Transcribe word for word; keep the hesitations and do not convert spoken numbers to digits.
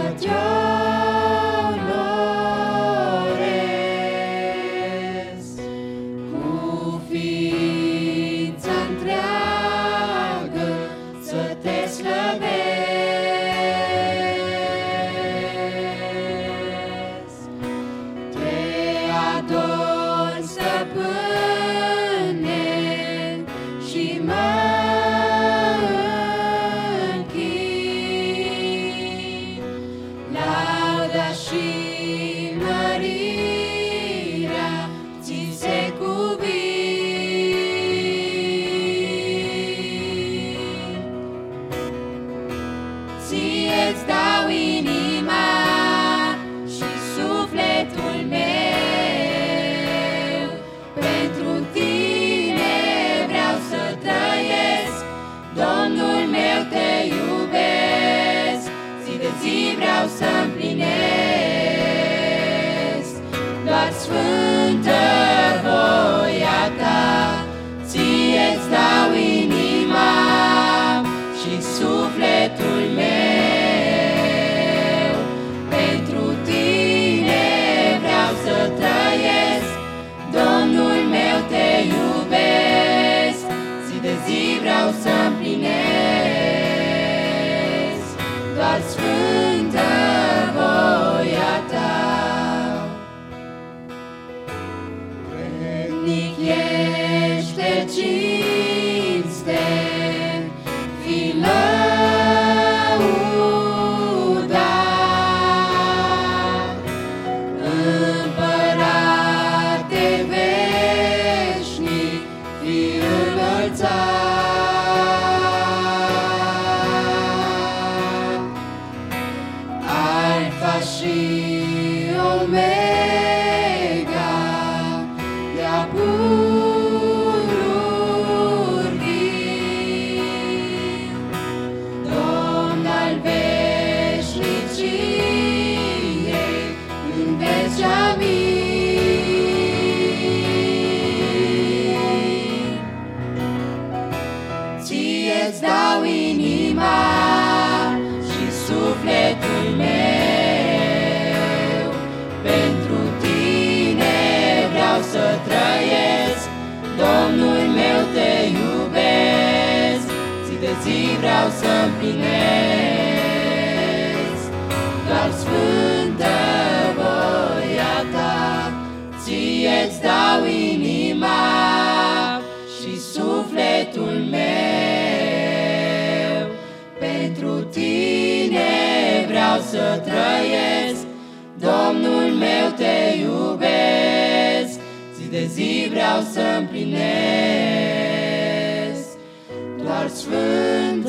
te onorez cu ființa întreagă, să te slăvesc. Te ador, Stăpâne, și mă închin. Lauda și mărirea ți se cuvin. Ție-ți dau inima și sufletul meu, pentru tine vreau să trăiesc, Domnul meu, te iubesc, zi de zi vreau să împlinesc doar sfântă voia ta. Ție-ți dau inima și sufletul meu, pentru tine vreau să trăiesc, Domnul meu, te iubesc, zi de zi vreau să împlinesc doar sfântă voia ta. Vrednic ești de cinste, fii lăudat, Împărate veșnic, fii înălțat. Alfa și Omega, de-a pururi vii, Domn al veșniciei, în veci amin. Ție-ți dau inima și sufletul meu, pentru tine vreau să trăiesc, Domnul meu, te iubesc, zi de zi vreau să împlinesc doar sfântă voia ta. Ție-ți dau inima și sufletul meu, pentru tine vreau să trăiesc, Domnul meu, te iubesc, zi de zi vreau să împlinesc doar sfânt